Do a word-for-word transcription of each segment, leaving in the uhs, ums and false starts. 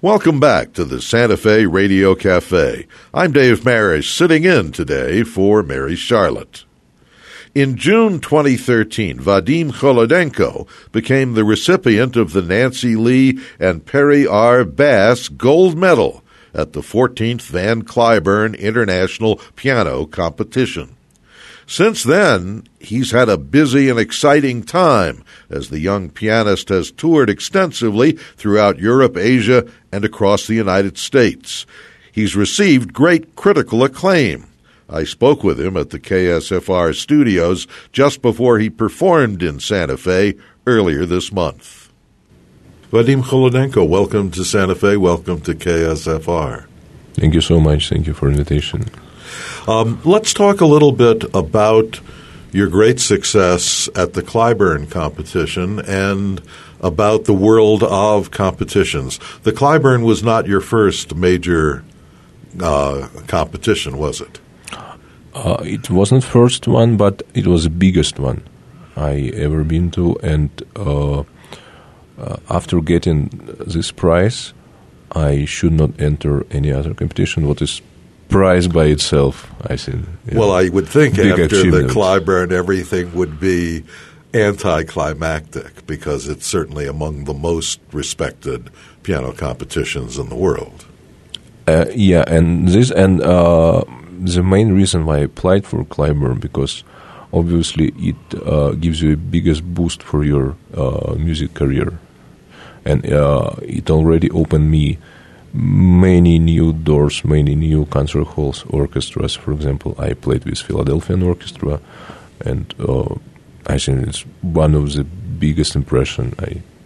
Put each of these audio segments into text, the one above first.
Welcome back to the Santa Fe Radio Cafe. I'm Dave Marish, sitting in today for Mary Charlotte. In June twenty thirteen, Vadim Kholodenko became the recipient of the Nancy Lee and Perry R. Bass Gold Medal at the fourteenth Van Cliburn International Piano Competition. Since then, he's had a busy and exciting time as the young pianist has toured extensively throughout Europe, Asia, and across the United States. He's received great critical acclaim. I spoke with him at the K S F R studios just before he performed in Santa Fe earlier this month. Vadim Kholodenko, welcome to Santa Fe. Welcome to K S F R. Thank you so much. Thank you for the invitation. Um, let's talk a little bit about your great success at the Cliburn competition and about the world of competitions. The Cliburn was not your first major uh, competition, was it? Uh, it wasn't the first one, but it was the biggest one I ever been to. And uh, uh, after getting this prize, I should not enter any other competition. What is prize by itself, I think. Well, know, I would think after achievement. The Cliburn, everything would be anticlimactic because it's certainly among the most respected piano competitions in the world. Uh, yeah, and this and uh, the main reason why I applied for Cliburn, because obviously it uh, gives you a biggest boost for your uh, music career, and uh, it already opened me many new doors, many new concert halls, orchestras. For example, I played with Philadelphian Orchestra, and uh, I think it's one of the biggest impression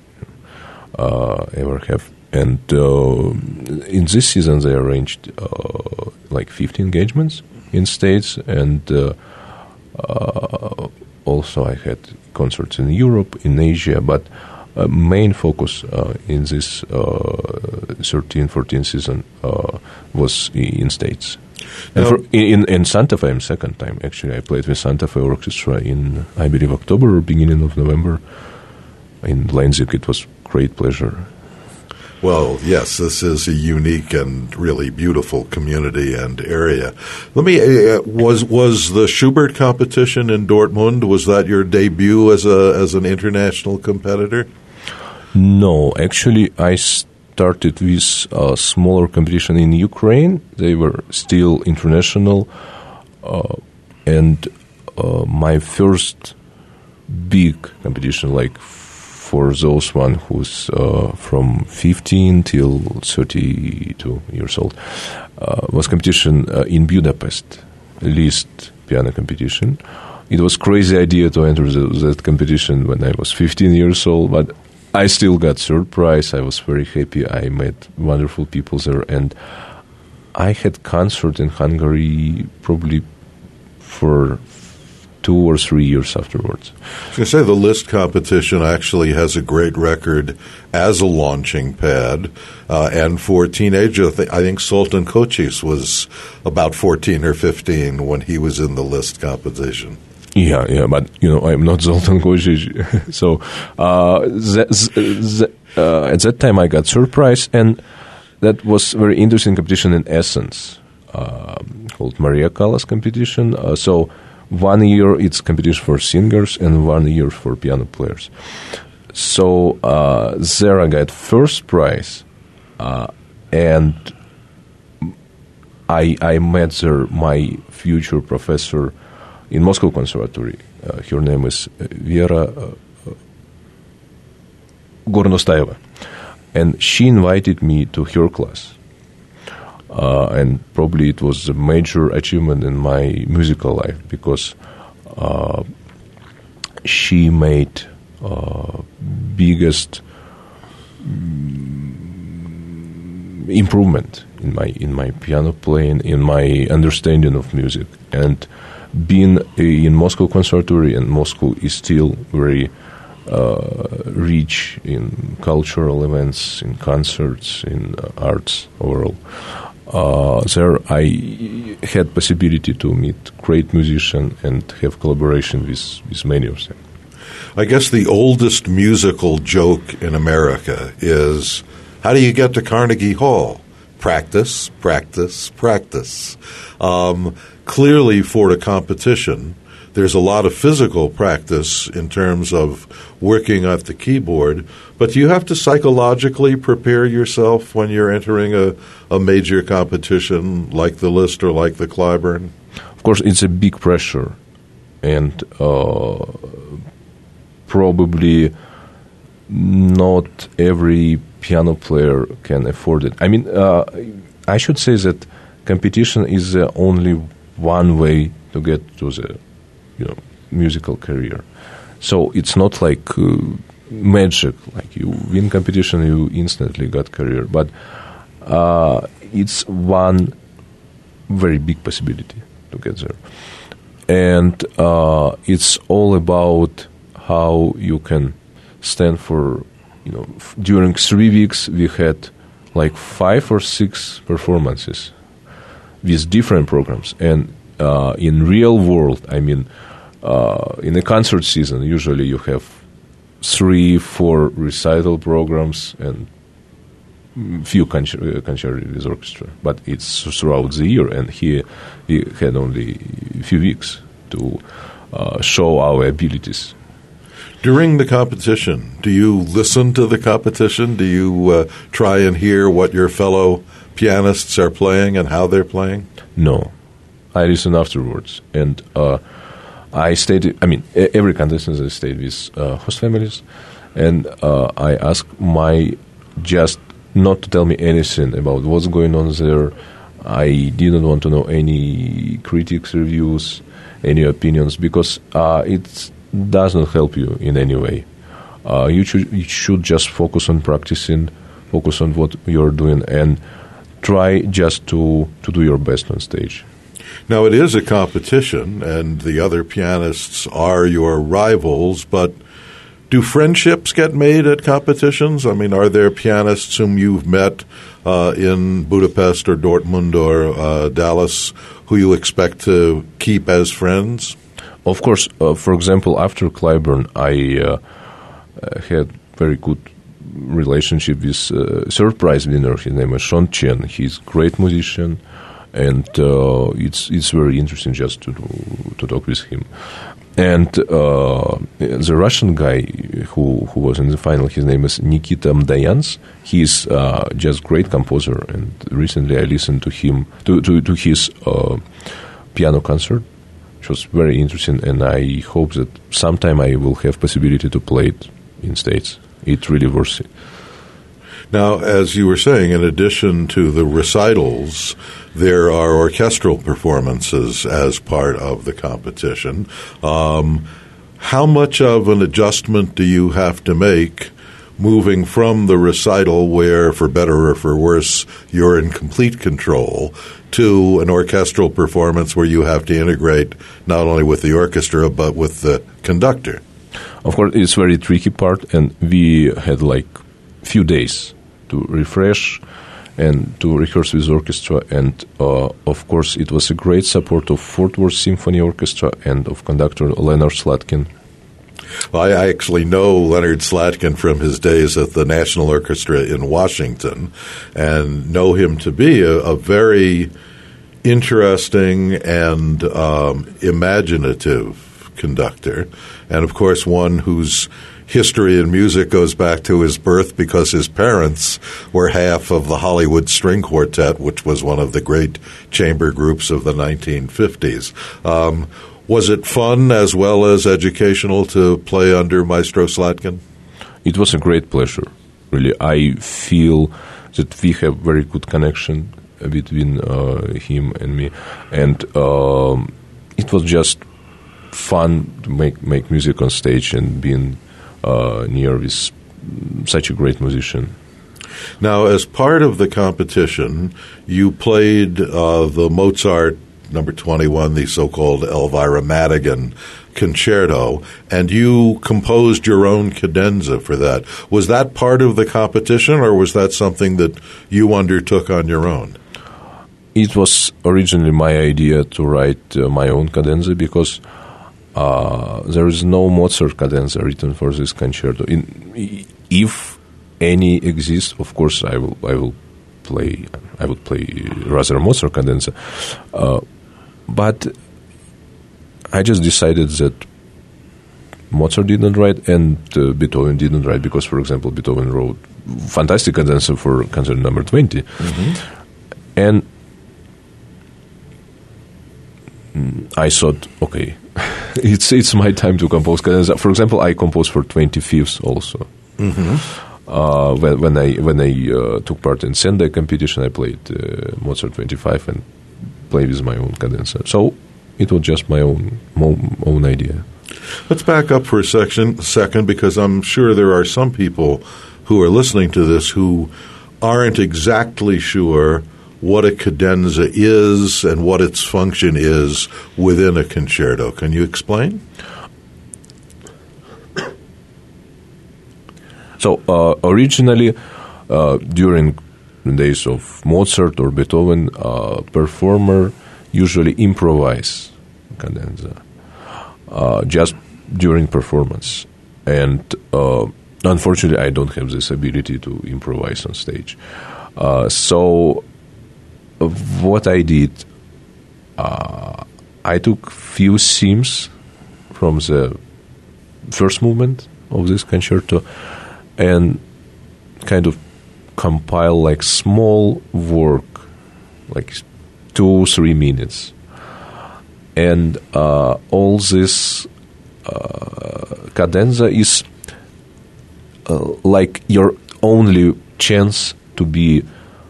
I uh, ever have. And uh, in this season, they arranged uh, like fifty engagements in States, and uh, uh, also I had concerts in Europe, in Asia, but Uh, main focus uh, in this uh, thirteen fourteen season uh, was in States. And now, for, in, in Santa Fe, I'm second time, actually. I played with Santa Fe Orchestra in, I believe, October or beginning of November. In Leipzig, it was great pleasure. Well, yes, this is a unique and really beautiful community and area. Let me, uh, was was the Schubert competition in Dortmund, was that your debut as a as an international competitor? No, actually, I started with a smaller competition in Ukraine. They were still international, uh, and uh, my first big competition, like for those one who's uh, from fifteen till thirty-two years old, uh, was competition uh, in Budapest, Liszt piano competition. It was crazy idea to enter the, that competition when I was fifteen years old, but I still got third prize. I was very happy. I met wonderful people there, and I had concert in Hungary probably for two or three years afterwards. I was going to say the Liszt competition actually has a great record as a launching pad, uh, and for teenagers, I think Sultan Koçis was about fourteen or fifteen when he was in the Liszt competition. Yeah, yeah, but, you know, I'm not Zoltan Koçis. So uh, the, the, uh, at that time I got third prize, and that was very interesting competition in Essence, uh, called Maria Callas competition. Uh, so one year it's competition for singers and one year for piano players. So uh, there I got first prize, uh, and I, I met there my future professor in Moscow Conservatory. Uh, her name is Vera uh, Gornostaeva, and she invited me to her class. Uh, and probably it was a major achievement in my musical life, because uh, she made uh, biggest mm, improvement in my in my piano playing, in my understanding of music. And being in Moscow Conservatory, and Moscow is still very uh, rich in cultural events, in concerts, in uh, arts overall. Uh, there I had possibility to meet great musicians and have collaboration with, with many of them. I guess the oldest musical joke in America is How do you get to Carnegie Hall? Practice, practice, practice. Um, clearly, for a competition, there's a lot of physical practice in terms of working at the keyboard, but you have to psychologically prepare yourself when you're entering a, a major competition like the Liszt or like the Clyburn? Of course, it's a big pressure, and uh, probably not every piano player can afford it. I mean, uh, I should say that competition is uh, only one way to get to the, you know, musical career. So it's not like uh, magic, like you win competition, you instantly got career. But uh, it's one very big possibility to get there. And uh, it's all about how you can stand for, you know, f- during three weeks we had like five or six performances with different programs. And uh, in real world, I mean, uh, in a concert season, usually you have three, four recital programs and few concerti with orchestra. But it's throughout the year, and here we had only a few weeks to uh, show our abilities. During the competition, do you listen to the competition? Do you uh, try and hear what your fellow pianists are playing and how they're playing? No. I listen afterwards. And uh, I stayed, I mean, every contestant I stayed with uh, host families, and uh, I asked my, just not to tell me anything about what's going on there. I didn't want to know any critics' reviews, any opinions, because uh, it's does not help you in any way. Uh, you, should, you should just focus on practicing, focus on what you're doing, and try just to, to do your best on stage. Now, it is a competition, and the other pianists are your rivals, but do friendships get made at competitions? I mean, are there pianists whom you've met uh, in Budapest or Dortmund or uh, Dallas who you expect to keep as friends? Of course, uh, for example, after Clyburn, I uh, uh, had very good relationship with uh, third prize winner. His name is Sean Chen. He's a great musician, and uh, it's it's very interesting just to to talk with him. And uh, the Russian guy who who was in the final, his name is Nikita Mdayans. He's uh, just great composer, and recently I listened to him to to, to his uh, piano concert. It was very interesting, and I hope that sometime I will have possibility to play it in States. It's really worth it. Now, as you were saying, in addition to the recitals, there are orchestral performances as part of the competition. Um, how much of an adjustment do you have to make moving from the recital where, for better or for worse, you're in complete control, to an orchestral performance where you have to integrate not only with the orchestra but with the conductor? Of course, it's a very tricky part, and we had like few days to refresh and to rehearse with orchestra, and uh, of course it was a great support of Fort Worth Symphony Orchestra and of conductor Leonard Slatkin. Well, I actually know Leonard Slatkin from his days at the National Orchestra in Washington, and know him to be a, a very interesting and um, imaginative conductor, and of course one whose history in music goes back to his birth because his parents were half of the Hollywood String Quartet, which was one of the great chamber groups of the nineteen fifties. Um, was it fun as well as educational to play under Maestro Slatkin? It was a great pleasure, really. I feel that we have very good connection between uh, him and me, and um, it was just fun to make, make music on stage and being uh, near with such a great musician. Now, as part of the competition, you played uh, the Mozart number twenty-one, the so-called Elvira Madigan concerto, and you composed your own cadenza for that. Was that part of the competition, or was that something that you undertook on your own? It was originally my idea to write uh, my own cadenza because uh, there is no Mozart cadenza written for this concerto. In, if any exists, of course, I will I will play. I would play rather Mozart cadenza, uh, but I just decided that Mozart didn't write and uh, Beethoven didn't write because, for example, Beethoven wrote fantastic cadenza for concert number twenty, mm-hmm. and I thought, okay, it's it's my time to compose cadenza. For example, I composed for twenty-fifth also. Mm-hmm. Uh, when, when I when I uh, took part in Sendai competition, I played uh, Mozart twenty-five and played with my own cadenza. So it was just my own own idea. Let's back up for a section, second, because I'm sure there are some people who are listening to this who aren't exactly sure what a cadenza is and what its function is within a concerto. Can you explain? So uh, originally, uh, during the days of Mozart or Beethoven, uh, performer usually improvise cadenza uh, just during performance. And uh, unfortunately, I don't have this ability to improvise on stage. Uh, so uh, what I did, uh, I took few themes from the first movement of this concerto and kind of compile like small work, like two, three minutes. And uh, all this uh, cadenza is uh, like your only chance to be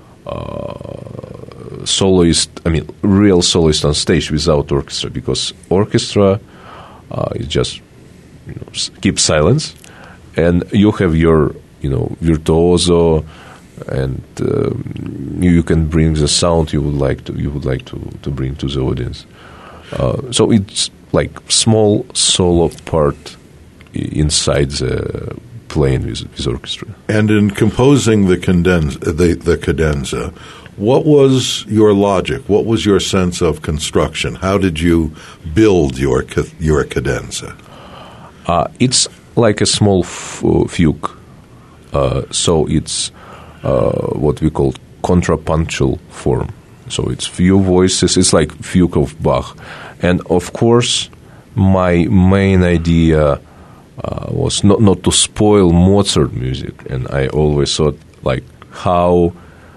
uh, soloist, I mean, real soloist on stage without orchestra, because orchestra uh, is just, you know, keep silence. And you have your, you know, virtuoso, and um, you can bring the sound you would like to you would like to, to bring to the audience. Uh, so it's like small solo part inside the playing with, with orchestra. And in composing the cadenza, the, the cadenza, what was your logic? What was your sense of construction? How did you build your your cadenza? Uh, it's like a small f- fugue. Uh, so it's uh, what we call contrapuntal form. So it's few voices. It's like fugue of Bach. And of course, my main idea uh, was not, not to spoil Mozart music. And I always thought, like, how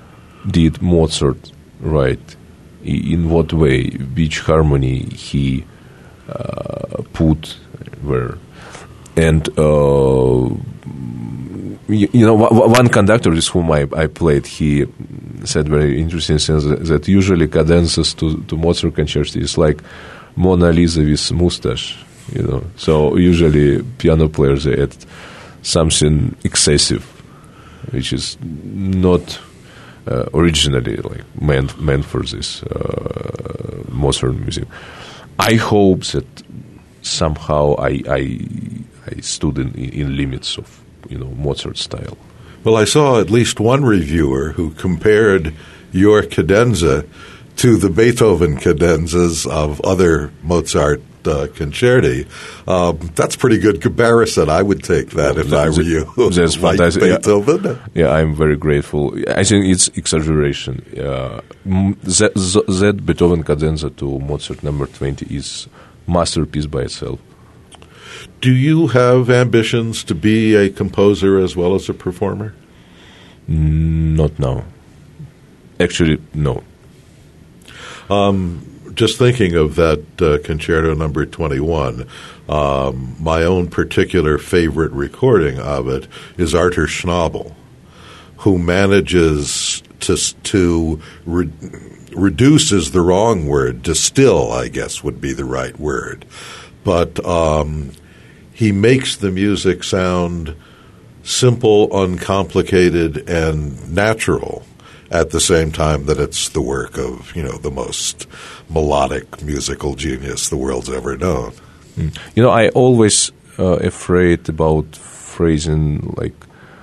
did Mozart write? In what way? Which harmony he uh, put where? And, uh, you, you know, one conductor with whom I, I played, he said very interesting things that, that usually cadenzas to, to Mozart concerts is like Mona Lisa with mustache, you know. So usually piano players add something excessive, which is not uh, originally like meant meant for this uh, Mozart music. I hope that somehow I. I I stood in, in limits of, you know, Mozart style. Well, I saw at least one reviewer who compared your cadenza to the Beethoven cadenzas of other Mozart uh, concerti. Um, that's pretty good comparison. I would take that if I were you. That's like fantastic. Beethoven. Yeah, yeah, I'm very grateful. I think it's exaggeration. Uh, that, that Beethoven cadenza to Mozart number twenty is masterpiece by itself. Do you have ambitions to be a composer as well as a performer? Not now. Actually, no. Um, just thinking of that uh, concerto number twenty-one, um, my own particular favorite recording of it is Arthur Schnabel, who manages to, to re- reduce is the wrong word, distill, I guess, would be the right word. But um, he makes the music sound simple, uncomplicated, and natural at the same time that it's the work of, you know, the most melodic musical genius the world's ever known. Mm. You know, I always uh, afraid about phrasing like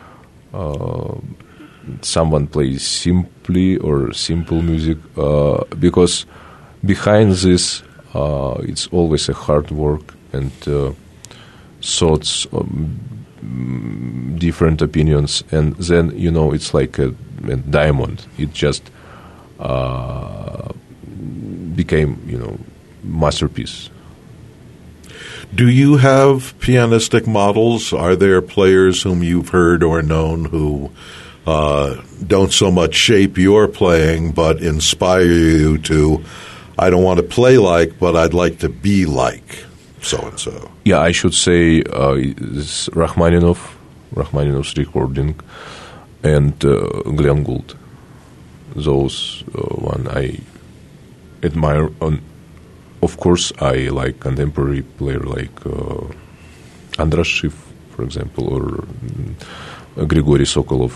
uh, someone plays simply or simple music uh, because behind this uh, it's always a hard work and uh, thoughts um, mm, different opinions, and then, you know, it's like a, a diamond. It just uh, became, you know, masterpiece. Do you have pianistic models? Are there players whom you've heard or known who uh, don't so much shape your playing but inspire you to, I don't want to play like, but I'd like to be like so-and-so? Yeah, I should say uh, it's Rachmaninoff, Rachmaninoff's recording, and uh, Glenn Gould. Those uh, one I admire. On, of course, I like contemporary player like uh, Andras Schiff, for example, or uh, Grigory Sokolov.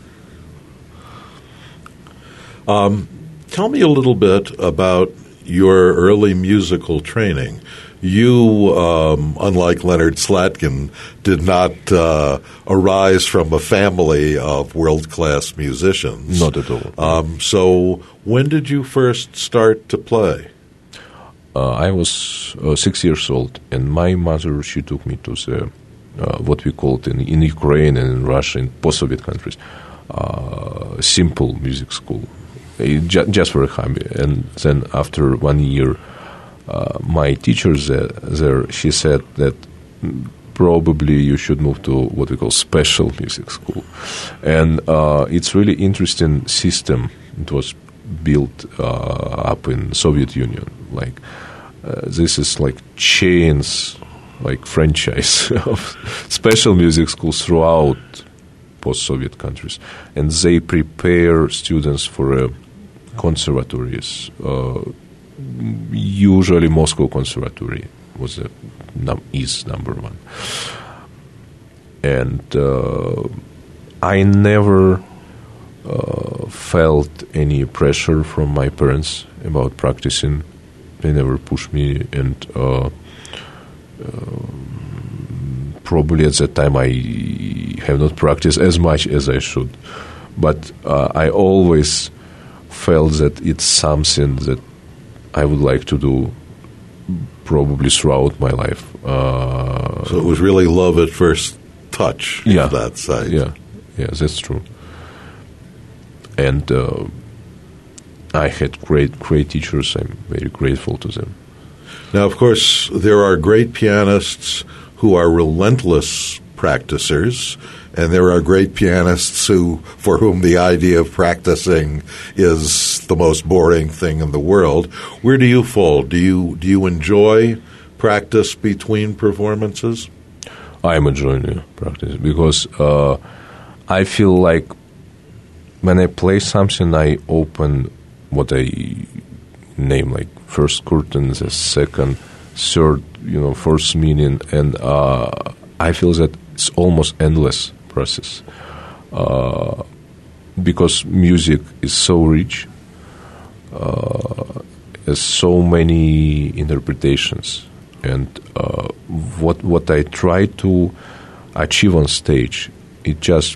Um, tell me a little bit about your early musical training. You, um, unlike Leonard Slatkin, did not uh, arise from a family of world-class musicians. Not at all. Um, so when did you first start to play? Uh, I was uh, six years old, and my mother, she took me to the, uh, what we called in, in Ukraine and in Russia, in post-Soviet countries, uh, simple music school, uh, ju- just for a hobby. And then after one year, uh, my teacher there, there, she said that probably you should move to what we call special music school. And uh, it's really interesting system. It was built uh, up in Soviet Union. Like uh, this is like chains, like franchise of special music schools throughout post-Soviet countries, and they prepare students for uh, conservatories. Uh, usually, Moscow Conservatory was a, num- is number one, and uh, I never uh, felt any pressure from my parents about practicing. They never pushed me, and uh, uh, probably at that time I have not practiced as much as I should. But uh, I always felt that it's something that I would like to do probably throughout my life. Uh, so it was really love at first touch, yeah, of that side. Yeah, yeah, that's true. And uh, I had great, great teachers. I'm very grateful to them. Now, of course, there are great pianists who are relentless practicers, and there are great pianists who, for whom the idea of practicing is the most boring thing in the world. Where do you fall? Do you do you enjoy practice between performances? I'm enjoying yeah, practice because uh, I feel like when I play something, I open what I name like first curtain, the second, third, you know, first meaning, and uh, I feel that it's almost endless process uh, because music is so rich, uh, has so many interpretations, and uh, what what I try to achieve on stage, it just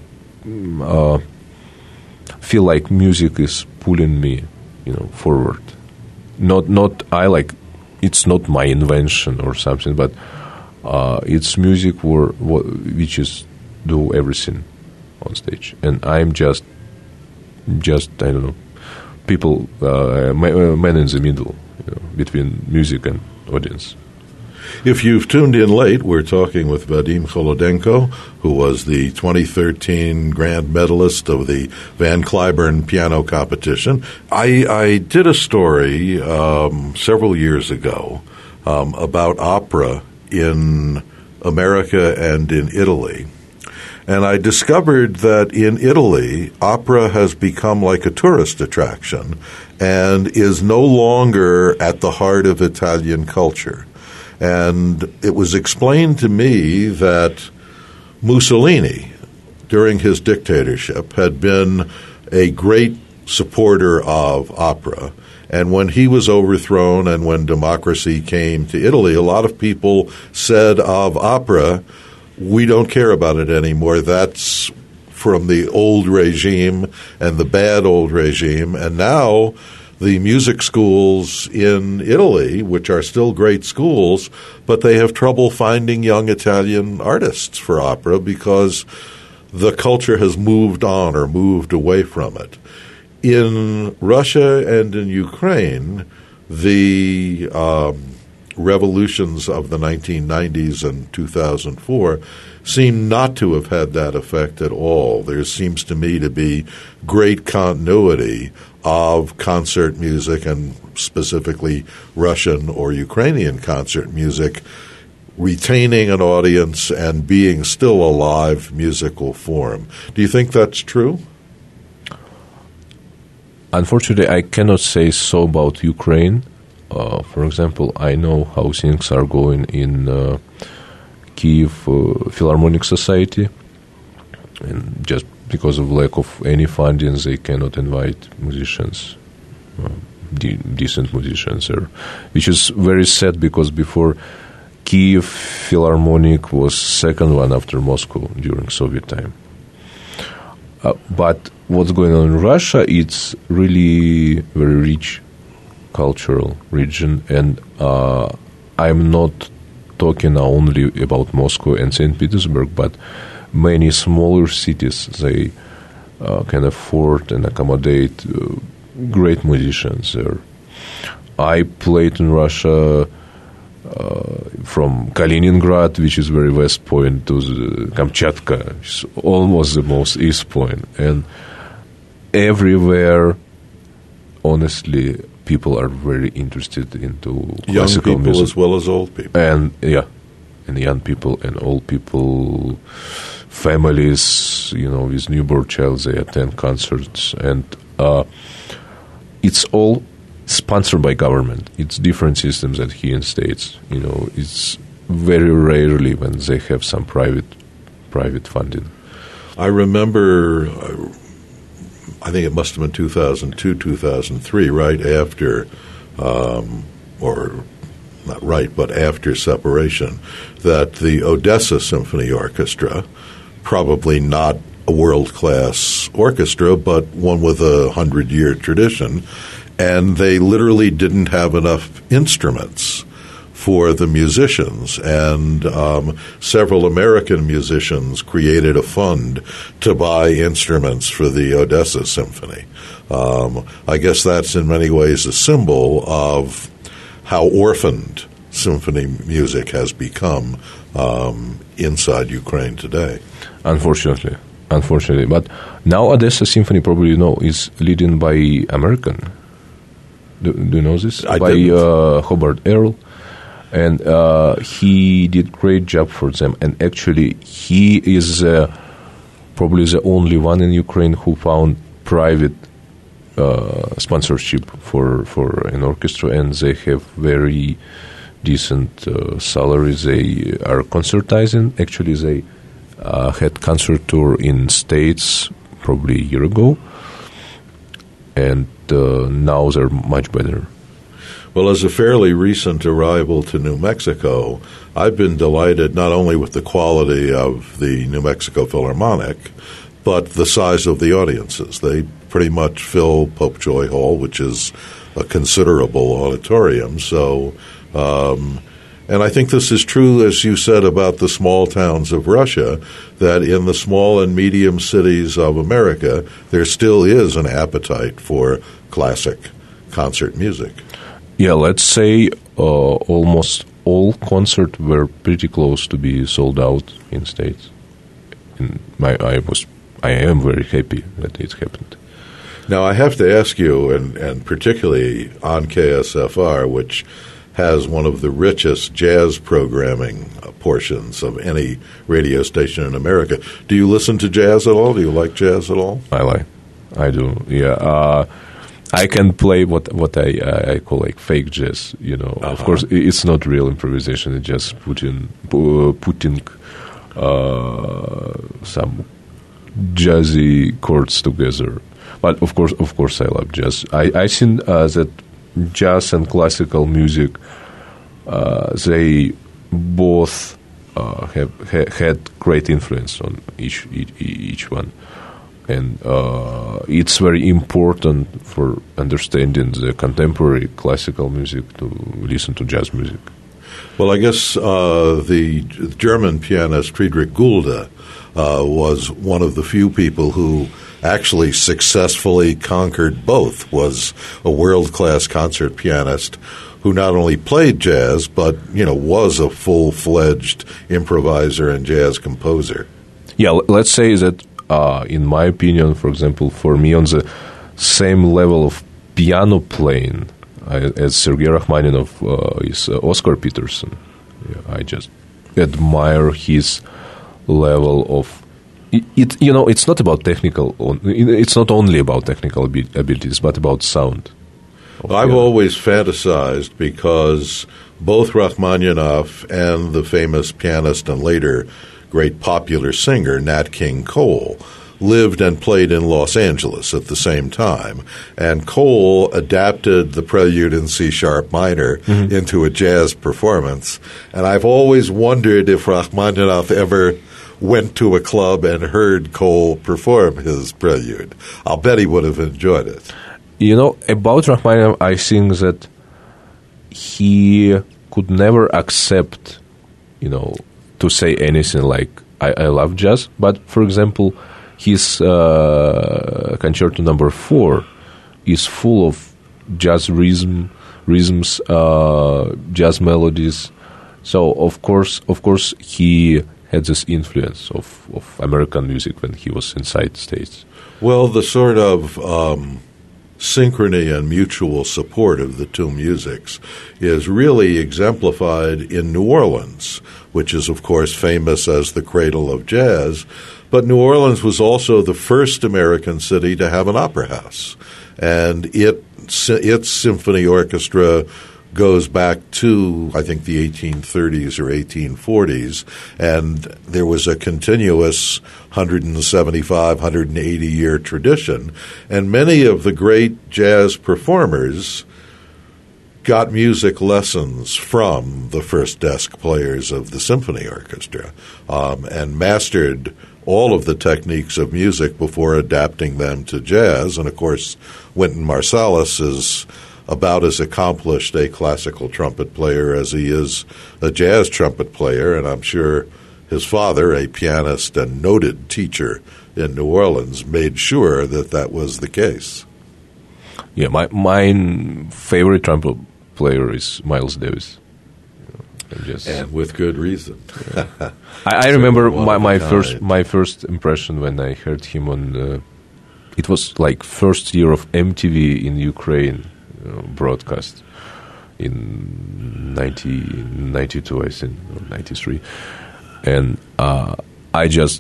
uh, feel like music is pulling me, you know, forward. Not, not I like. It's not my invention or something, but uh, it's music where, which is do everything on stage, and I'm just, just I don't know, people, uh, man in the middle, you know, between music and audience. If you've tuned in late, we're talking with Vadim Kholodenko, who was the twenty thirteen grand medalist of the Van Cliburn piano competition. I, I did a story um, several years ago um, about opera in America and in Italy. And I discovered that in Italy, opera has become like a tourist attraction and is no longer at the heart of Italian culture. And it was explained to me that Mussolini, during his dictatorship, had been a great supporter of opera. And when he was overthrown and when democracy came to Italy, a lot of people said of opera, we don't care about it anymore. That's from the old regime and the bad old regime. And now the music schools in Italy, which are still great schools, but they have trouble finding young Italian artists for opera because the culture has moved on or moved away from it. In Russia and in Ukraine, the um, revolutions of the nineteen nineties and two thousand four seem not to have had that effect at all. There seems to me to be great continuity of concert music, and specifically Russian or Ukrainian concert music, retaining an audience and being still a live musical form. Do you think that's true? Unfortunately, I cannot say so about Ukraine. Uh, for example, I know how things are going in uh, Kiev uh, Philharmonic Society, and just because of lack of any funding, they cannot invite musicians, uh, de- decent musicians there, which is very sad because before Kiev Philharmonic was second one after Moscow during Soviet time. Uh, but what's going on in Russia, it's really very rich cultural region, and uh, I'm not talking only about Moscow and Saint Petersburg, but many smaller cities, they uh, can afford and accommodate uh, great musicians there. I played in Russia uh, from Kaliningrad, which is very west point, to the Kamchatka, which is almost the most east point, and everywhere, honestly, people are very interested into classical young people music. As well as old people. And yeah, and young people and old people, families, you know, with newborn child, they attend concerts, and uh, it's all sponsored by government. It's different systems than here in States. You know, it's very rarely when they have some private private funding. I remember. Uh, I think it must have been two thousand two, two thousand three, right after, um, or not right, but after separation, that the Odessa Symphony Orchestra, probably not a world-class orchestra, but one with a hundred-year tradition, and they literally didn't have enough instruments for the musicians, and um, several American musicians created a fund to buy instruments for the Odessa Symphony. Um, I guess that's in many ways a symbol of how orphaned symphony music has become um, inside Ukraine today. Unfortunately, unfortunately, but now Odessa Symphony, probably you know, is leading by American. Do, do you know this? I by didn't. Uh, Hobart Earl. And uh, he did great job for them. And actually, he is uh, probably the only one in Ukraine who found private uh, sponsorship for, for an orchestra, and they have very decent uh, salaries. They are concertizing. Actually, they uh, had concert tour in States probably a year ago, and uh, now they're much better. Well, as a fairly recent arrival to New Mexico, I've been delighted not only with the quality of the New Mexico Philharmonic, but the size of the audiences. They pretty much fill Popejoy Hall, which is a considerable auditorium. So, um, and I think this is true, as you said, about the small towns of Russia, that in the small and medium cities of America, there still is an appetite for classic concert music. Yeah, let's say uh, almost all concerts were pretty close to be sold out in States. And my, I was, I am very happy that it happened. Now, I have to ask you, and, and particularly on K S F R, which has one of the richest jazz programming portions of any radio station in America, do you listen to jazz at all? Do you like jazz at all? I like, I do, yeah. Uh, I can play what what I I call like fake jazz. You know, uh-huh. Of course, it's not real improvisation. It's just putting putting uh, some jazzy chords together. But of course, of course, I love jazz. I I think uh, that jazz and classical music uh, they both uh, have ha, had great influence on each, each each one. And uh, it's very important for understanding the contemporary classical music to listen to jazz music. Well, I guess uh, the German pianist Friedrich Gulde uh, was one of the few people who actually successfully conquered both, was a world-class concert pianist who not only played jazz, but, you know, was a full-fledged improviser and jazz composer. Yeah, let's say that, uh, in my opinion, for example, for me on the same level of piano playing uh, as Sergei Rachmaninoff uh, is uh, Oscar Peterson. Yeah, I just admire his level of it, it. You know, it's not about technical. It's not only about technical abilities, but about sound. I've piano. always fantasized, because both Rachmaninoff and the famous pianist and later great popular singer Nat King Cole lived and played in Los Angeles at the same time. And Cole adapted the Prelude in C-sharp minor mm-hmm. into a jazz performance. And I've always wondered if Rachmaninoff ever went to a club and heard Cole perform his Prelude. I'll bet he would have enjoyed it. You know, about Rachmaninoff, I think that he could never accept, you know, to say anything like, I, I love jazz. But, for example, his uh, Concerto Number Four is full of jazz rhythm, rhythms, uh, jazz melodies. So, of course, of course, he had this influence of, of American music when he was inside the States. Well, the sort of um, synchrony and mutual support of the two musics is really exemplified in New Orleans, which is, of course, famous as the cradle of jazz. But New Orleans was also the first American city to have an opera house. And it its symphony orchestra goes back to, I think, the eighteen thirties or eighteen forties, and there was a continuous one hundred seventy-five, one hundred eighty year tradition, and many of the great jazz performers got music lessons from the first desk players of the symphony orchestra um, and mastered all of the techniques of music before adapting them to jazz. And, of course, Wynton Marsalis is about as accomplished a classical trumpet player as he is a jazz trumpet player, and I'm sure his father, a pianist and noted teacher in New Orleans, made sure that that was the case. Yeah, my my favorite trumpet player is Miles Davis. And, just, and with good reason. Yeah. I, I remember my, my first my first impression when I heard him on, uh, it was like first year of M T V in Ukraine. Uh, broadcast in nineteen ninety-two, I think, or ninety-three, and uh, I just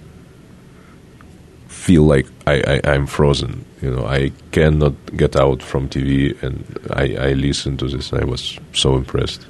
feel like I, I, I'm frozen. You know, I cannot get out from T V, and I, I listened to this, and I was so impressed.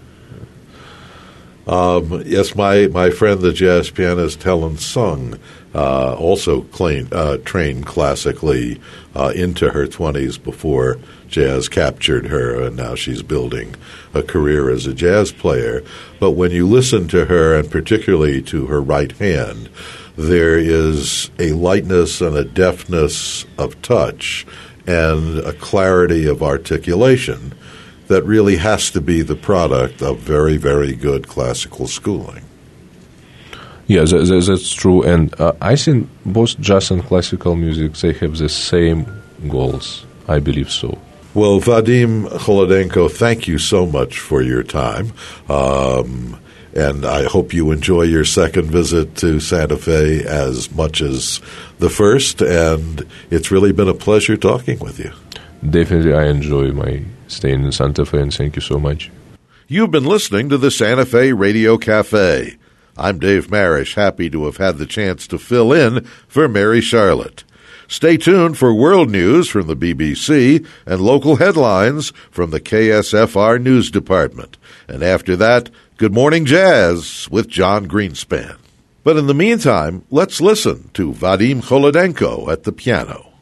Um, yes, my, my friend, the jazz pianist Helen Sung, uh, also claim, uh, trained classically uh, into her twenties before jazz captured her, and now she's building a career as a jazz player. But when you listen to her, and particularly to her right hand, there is a lightness and a deftness of touch and a clarity of articulation that really has to be the product of very, very good classical schooling. Yeah, that, that, that's true. And uh, I think both jazz and classical music, they have the same goals. I believe so. Well, Vadim Kholodenko, thank you so much for your time. Um, and I hope you enjoy your second visit to Santa Fe as much as the first. And it's really been a pleasure talking with you. Definitely, I enjoy my staying in Santa Fe, and thank you so much. You've been listening to the Santa Fe Radio Cafe. I'm Dave Marish, happy to have had the chance to fill in for Mary Charlotte. Stay tuned for world news from the B B C and local headlines from the K S F R News Department. And after that, Good Morning Jazz with John Greenspan. But in the meantime, let's listen to Vadim Kholodenko at the piano.